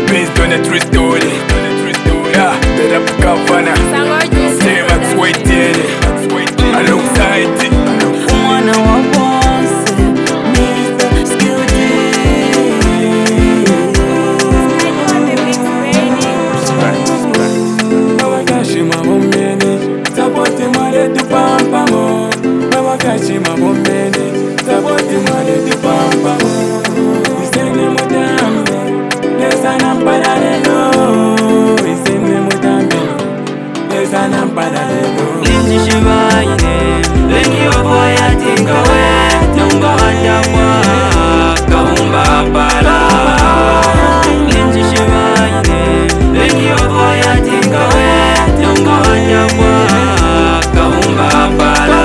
based on a true story. Yeah, the rap governor J-Max waiting alongside Umwana wa bose Mr. Skilled. Nawakashima bombeni Saboti mwale tupampa mo Nawakashima bombeni Saboti mwale tupampa mo Isene mutambe Lesa nampadalelo Isene mutambe Lesa nampadalelo Linji shivaine Lengi oboya tingawe Nunga hanyamwa Kahumba pala Linji shivaine Lengi oboya tingawe Nunga hanyamwa Kahumba pala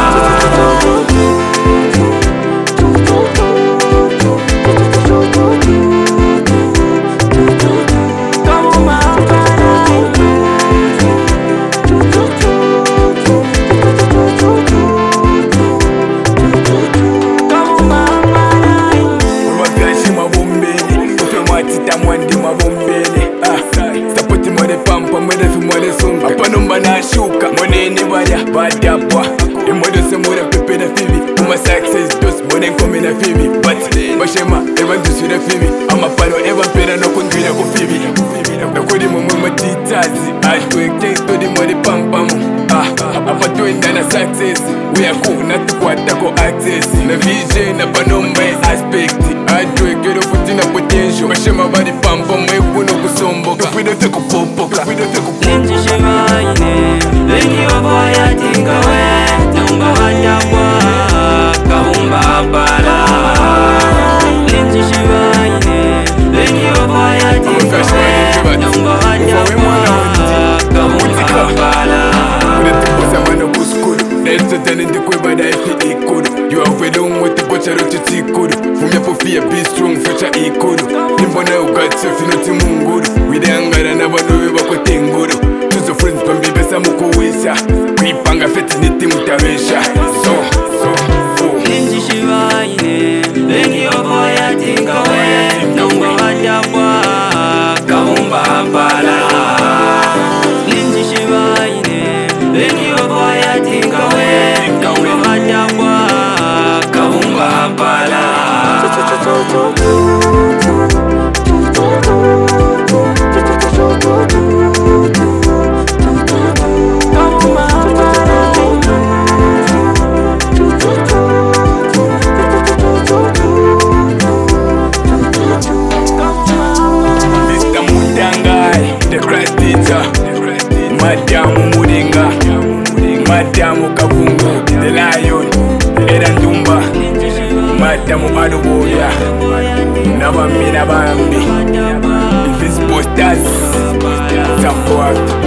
Shuka moneni baya badapwa imodo semura pepe na fibi uma success dos monen come na fibi but bashema evan dusira fibi ama palo evan pera no kundira ko fibi akodi mo matitazi ashwe to di mori pam pam apa to indana success we are cool not to kwata ko access na vision na banomba aspect ajwe gero futina potential bashema bari pam pam we kuno kusomboka we don't take popoka we don't take Linji shivaine Lengi oboya tingawe Nunga hanyamwa Kahumba pala Linji shivaine Lengi oboya tingawe Nunga hanyamwa Kahumba pala Unetiposa mano kuskuru Nelso tani ndikweba da ifi ikudu You are velung with the butcher of tikudu Fumya po fear be strong fecha ikudu Nimbona ugatse finoti munguru Widangara na bano weba kwa tenguru Tuzo friends pambibe samuko wesha Kuipanga feti niti mutawesha Linji shivaine Lengi oboya tingawe Nunga hanyamwa Kahumba pala Linji shivaine Lengi oboya tingawe Nunga hanyamwa Kahumba pala Madamu Muringa, Madamu Kavungu, the Lion, Erandumba, Madamu Aluboya, Nabambi Nabambi, Invisible Stars, Sampo